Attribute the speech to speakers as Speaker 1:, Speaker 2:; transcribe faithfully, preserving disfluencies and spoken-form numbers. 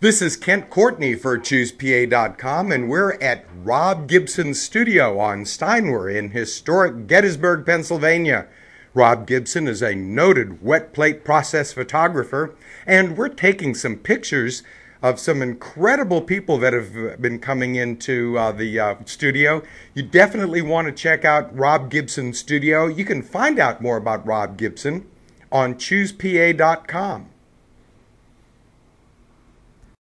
Speaker 1: This is Kent Courtney for Choose P A dot com, and we're at Rob Gibson's studio on Steinwehr in historic Gettysburg, Pennsylvania. Rob Gibson is a noted wet plate process photographer, and we're taking some pictures of some incredible people that have been coming into uh, the uh, studio. You definitely want to check out Rob Gibson's studio. You can find out more about Rob Gibson on Choose P A dot com.